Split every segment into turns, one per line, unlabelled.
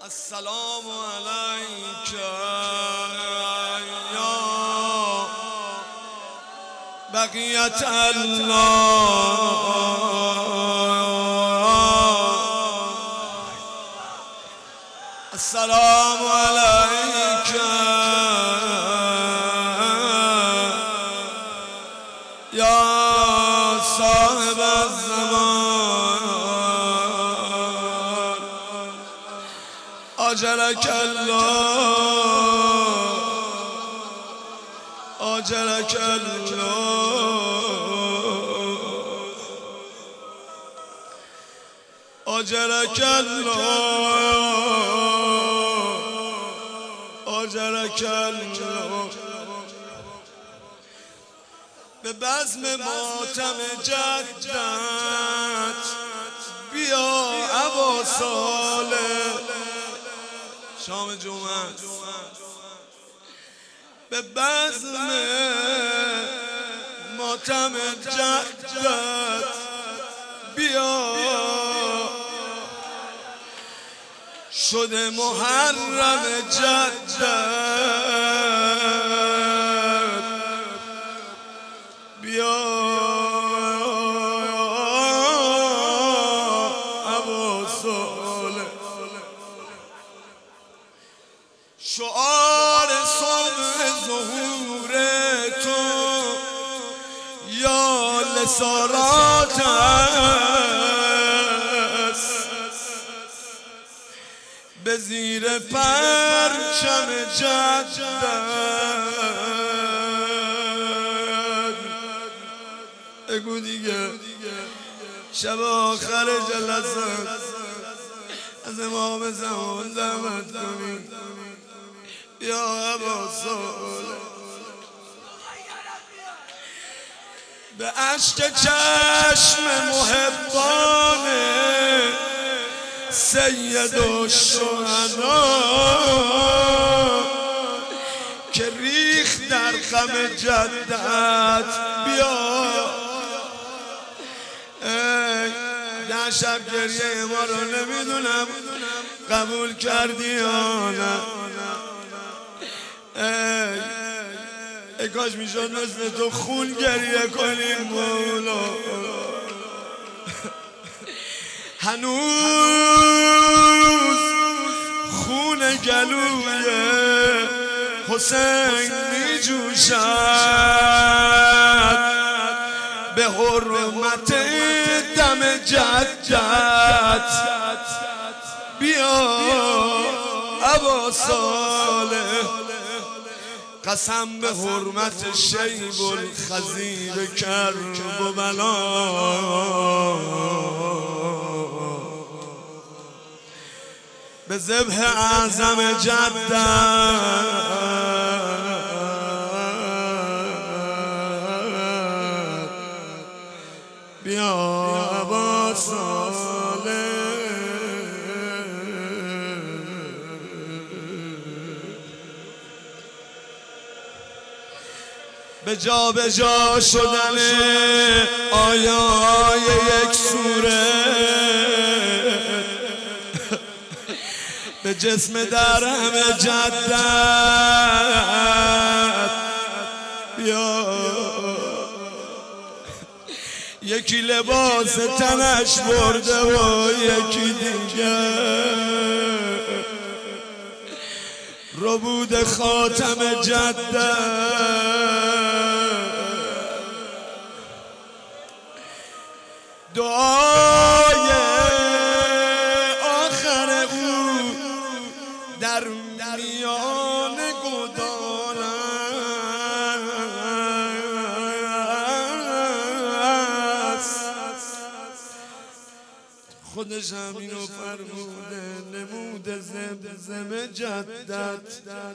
السلام عليك يا بقية الله. السلام عليك يا صاحب الزمان. أجرك الله أجرك الله أجرك الله أجرك الله. به بزم ماتم جدت بیا ابا صالح. شام جمعه به بزم ماتم جدت بیا، شده محرم جدت بیا ابا صالح. شعار صبح ظهور تو یا لسارات است، به زیر پرچم جدت. بگو دیگه شب آخر جلسات از امام زمان دعوت کنید یا ابا صالح. به اشک چشم محبان سید الشهدا که ریخ در غم جدت بیا. ده شب گریه ما رو نمیدونم قبول کردی یا نه. ای کاش میشد مثل تو خون گریه کنیم مولا. هنوز خون گلوی حسین میجوشد به حرمت دم جدت بیا ابا صالح. قسم به حرمت شیب الخزیر کربلا به ذبح اعظم جدت بیا ابا صالح. به جا شدن آیای یک سوره به جسم درهم جدت بیا. یکی لباس تنش برده و یکی دیگه ربود خاتم جدت. دعای آخر او در میان گدال است، خودش همینو فرموده نموده زمزم جدت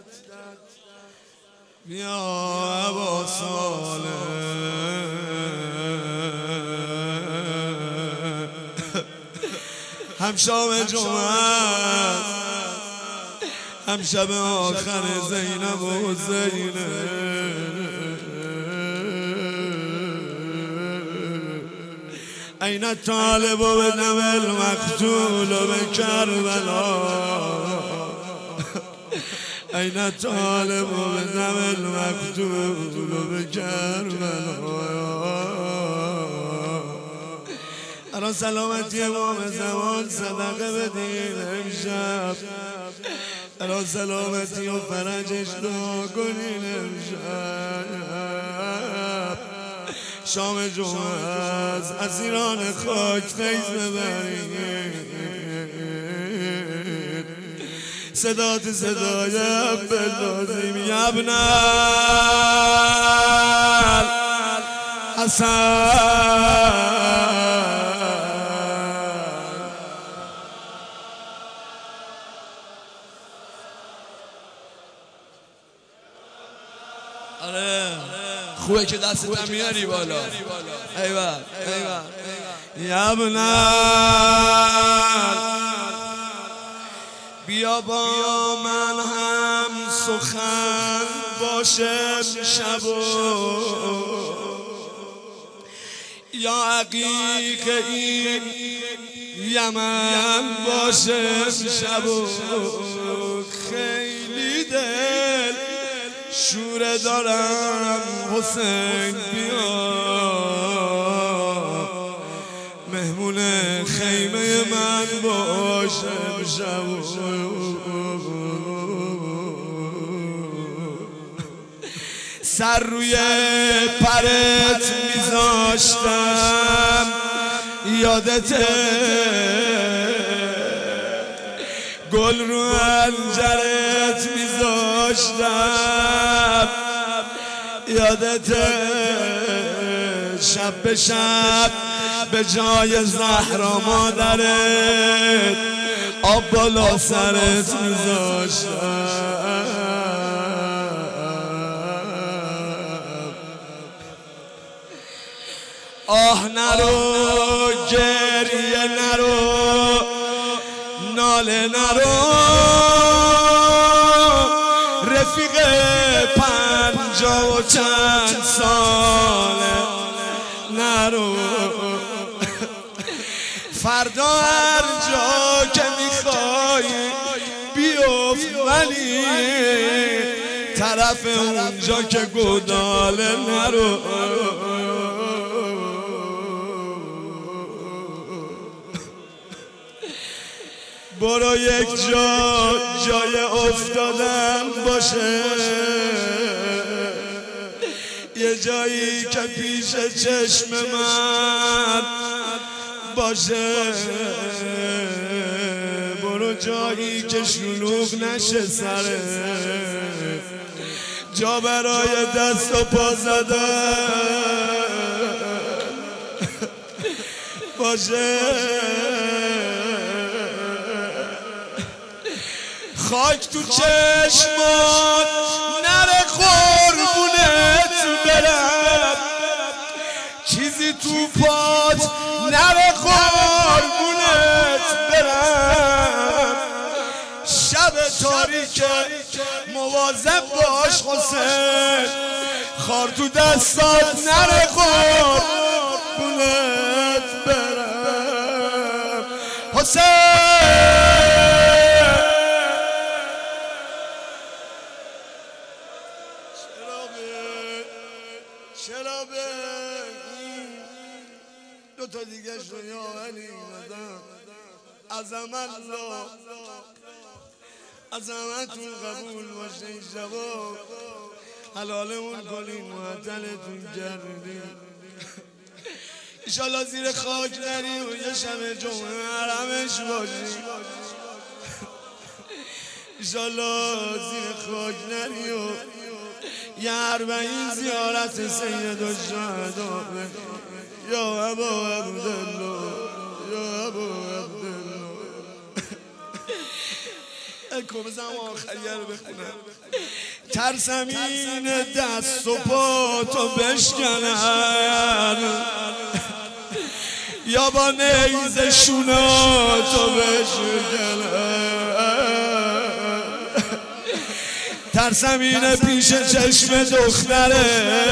بیا ابا صالح. هم شام جمعه هم شب آخر زینب و زینب. این طالب و به دم المقتول و به کربلا این طالب و به دم المقتول و به کربلا الان سلامتی امام زمان صدقه بدین امشب الان سلامتی و فرجش دعا کنین امشب شام جمعه از اسیران خاک فیض ببرید صدات صدای عبدالعظیم ابن الحسن خوبه که دستت میاری بالا ایوه بیا با من هم سخن باشه شب یا عقیق این یمن باشه شب خیلی دل شوره دارم حسین بیا مهمون خیمه من باشه شب سر روی پرت میذاشتم یادته گل رو انجرت میذاشتم یادته شب به شب به جای زهرا مادرت آب بالا سرت میذاشتم آه نرو گریه نرو ناله نرو رفیق 50 و چند ساله نرو فردا هر جا که میخوای بیفت ولی طرف اونجا که گداله نرو برو یک جای افتادن باشه یه جایی که پیش چشم من باشه برو جایی که شلوغ نشه سره جا برای دست و پا زدن باشه خاک تو چشمات نره قربونت برم چیزی تو پات نره قربونت برم شب تاریک مواظب باش حسین خار تو دستات نره قربونت برم حسین شرابه دو تا دیگه شویا علی عظمت الله عظمتون قبول باشه این شبا حلالمون کنین معطلتون کردین ایشالله زیر خاک نری و یه شب جمعه حرمش باشی ایشالله زیر خاک نری و یه 40 زیارت سید الشهدا یا ابا عبدالله یا ابا عبدالله اکو بزن آخریه رو بخونم ترسم این دست و پا تو بشکنن یا با نیزه شونا تو بشکنن ترسم اینه پیش چشم دختره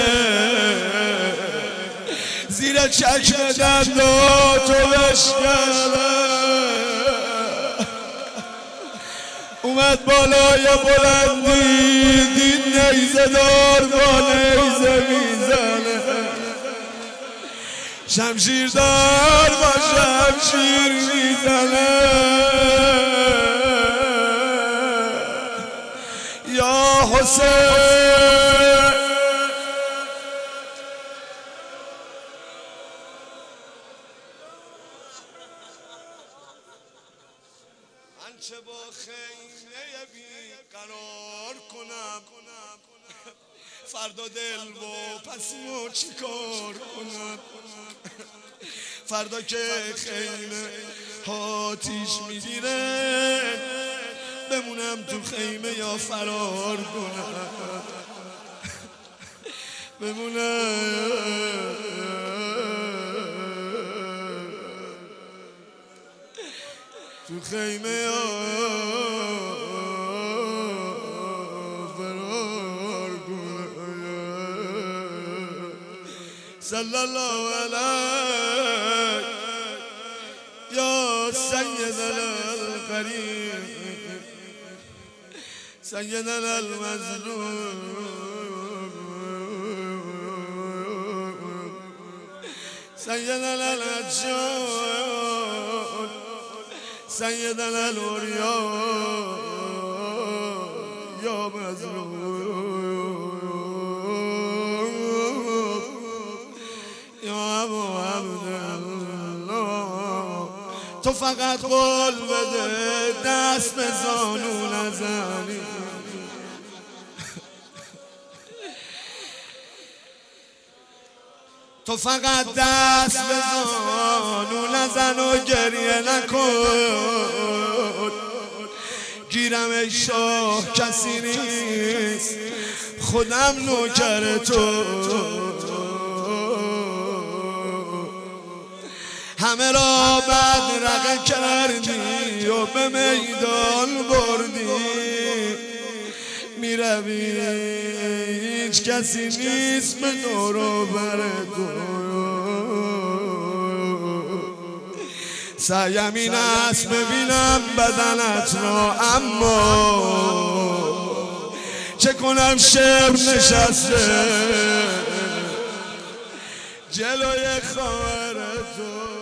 زیر چشم دندا تو بشکنه اومد اومد بالای بلندی دید نیزه دار با نیزه میزنه شمشیر دار با شمشیر میزنه یا حسین چه با خیمه بی قرار کنم فردا دل و پسیمو چی کار کنم فردا که خیمه آتیش میگیره بمونم تو خیمه یا فرار کنم بمونم تو خیمه فرار کنم صلی الله علیه یا سیدنا القریب سیدنا المظلوم سیدنا العجال سیدنا الاولیا یا مظلوم یا ابو عبدالله تو فقط قول بده دست به زانو نزنی تو فقط دست به زانو نزن و گریه نکن گیرم ای شاه کسی نیست خودم نوکر تو همه را بدرقه کردی و به میدان بردی میروی هیچ کسی نیست به دور و بر تو سعیم این است ببینم بدنت را اما چه کنم شعر نشسته جلوی خواهر تو